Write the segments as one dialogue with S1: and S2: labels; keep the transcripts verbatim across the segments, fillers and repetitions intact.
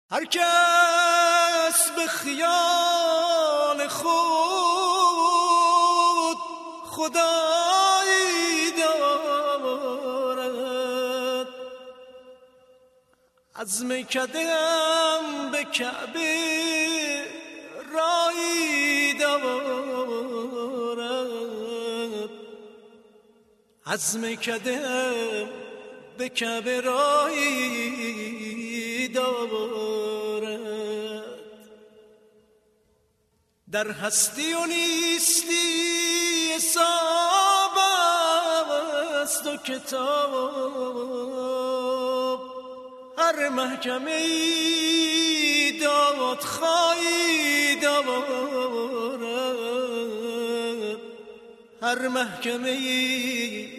S1: هر کس به خیال خود خدایی دارد، عزم کدم به کعبه رایی دارد، عزم کدم به کعبه رایی دارد. در هستی و نیستی حساب است و کتاب، هر محکمه ای دادخواهی دارد، هر محکمه ای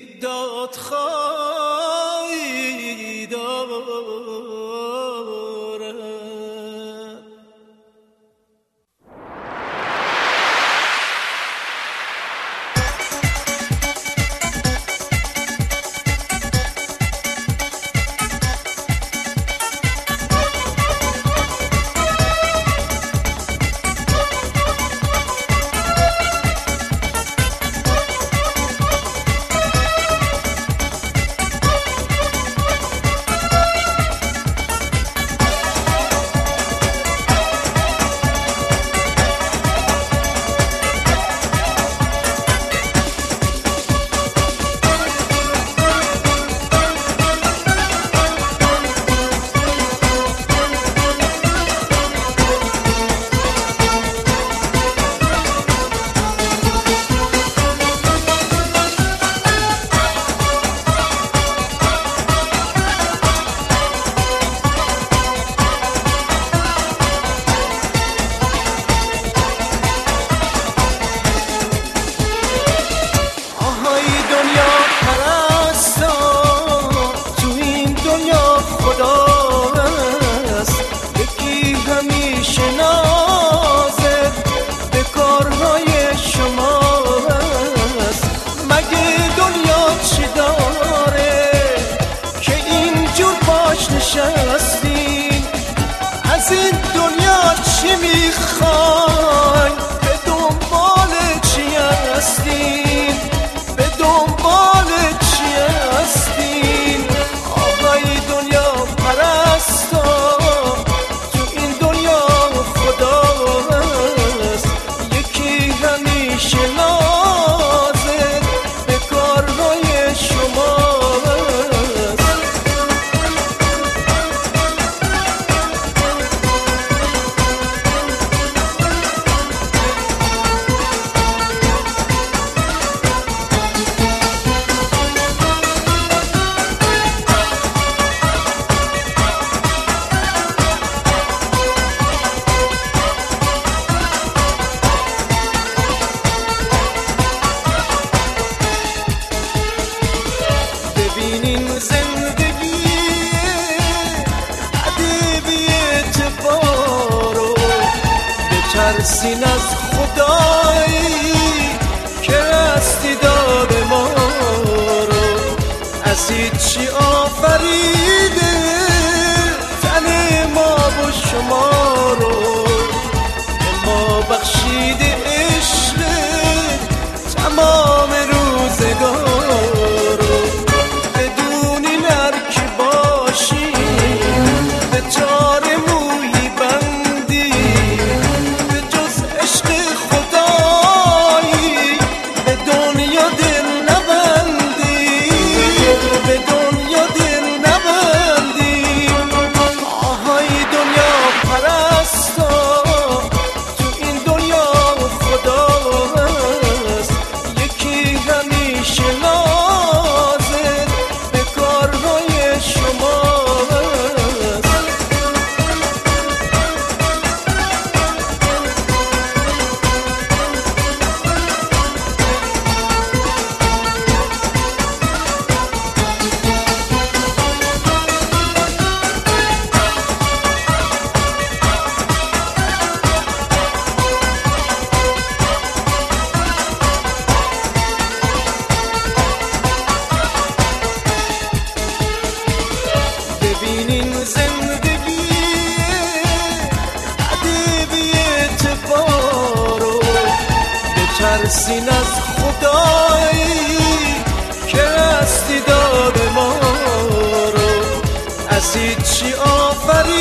S1: دادخواهی دارد. نشستی از این دنیا چی میخوای؟ به دنبال چی هستی؟ به دنبال چی هستی؟ آهای دنیا پرستا، تو این دنیا خدا هست، یکی همیشه ناظر به کارهای شما. ببینین زندگی عده بی اعتبارو، بترسین از خدایی که هستی داده ما رو، از هیچی آفریده تن ما و شما رو، به ما بخشیده عشق تمام روزگار رو. para بترسین از خدایی که هستی داد ما رو، از هیچی آفرید